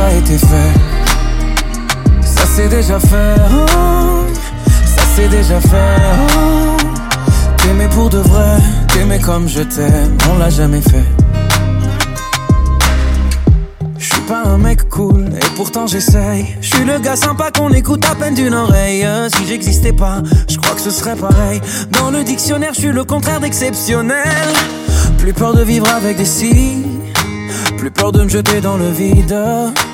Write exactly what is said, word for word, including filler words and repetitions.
déjà été fait. Ça c'est déjà fait, oh, ça c'est déjà fait, oh. T'aimer pour de vrai, t'aimer comme je t'aime, on l'a jamais fait. Je suis pas un mec cool et pourtant j'essaye. Je suis le gars sympa qu'on écoute à peine d'une oreille. Si j'existais pas, je crois que ce serait pareil. Dans le dictionnaire, je suis le contraire d'exceptionnel. Plus peur de vivre avec des si, plus peur de me jeter dans le vide.